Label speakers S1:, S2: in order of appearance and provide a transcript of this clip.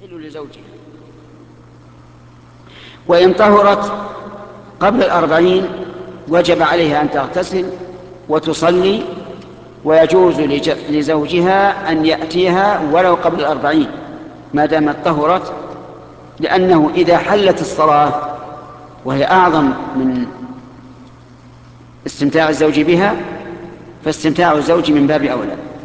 S1: تحل لزوجها. وإن طهرت قبل 40 وجب عليها أن تغتسل وتصلي، ويجوز لزوجها أن يأتيها ولو قبل 40 ما دامت طهرت، لأنه إذا حلت الصلاة وهي أعظم من استمتاع الزوج بها فاستمتاع الزوج من باب أولى.